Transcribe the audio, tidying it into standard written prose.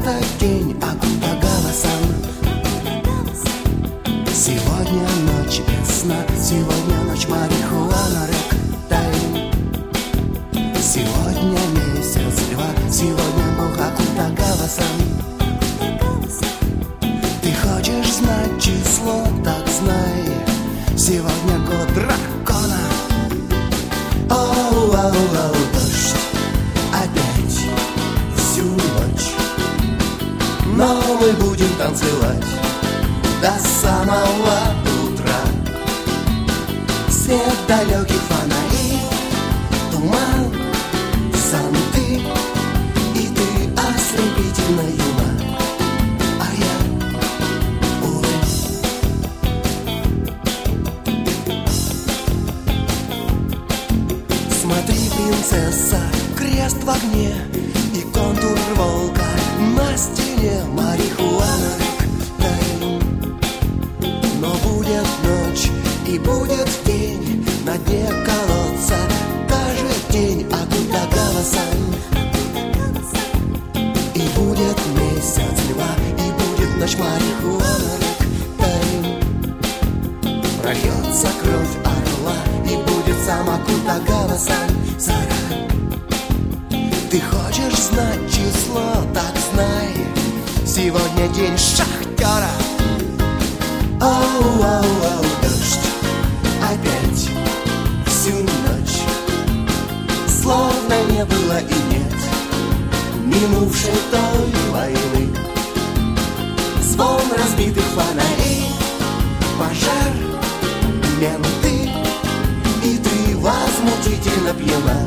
Этот день Акутагава-сан. Сегодня ночь без сна, сегодня ночь марихуана рэк-тайм. Сегодня месяц льва, сегодня бог Акутагава-сан. Ты хочешь знать число, так знай, сегодня год дракона. Оу-оу-оу, дождь опять всю ночь, но мы будем танцевать до самого утра. Свет далеких фонарей, туман, зонты, и ты ослепительно юна, а я, увы. Смотри, принцесса, крест в огне и контур волка на стене. Марихуана рэк-тайм. Но будет ночь и будет день на дне колодца, даже день Акутагава-сан. И будет месяц льва, и будет ночь марихуана рэк-тайм. Прольется кровь орла, и будет сам Акутагава-сан. Сара, ты хочешь знать число, так знай, сегодня день шахтера. Оу-оу-оу, дождь опять всю ночь, словно не было и нет минувшей той войны. Звон разбитых фонарей, пожар, менты, и ты возмутительно пьяна,